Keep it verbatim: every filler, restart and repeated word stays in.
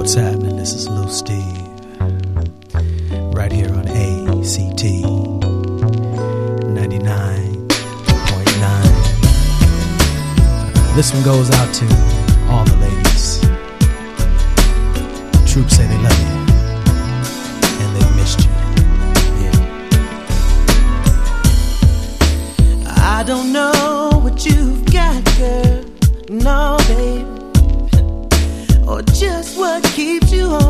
What's happening? This is Lil Steve, right here on A C T ninety-nine point nine. This one goes out to all the ladies. Troops say they love you, and they missed you. Yeah. I don't know what you've got, girl, no, babe, or just what keeps you home.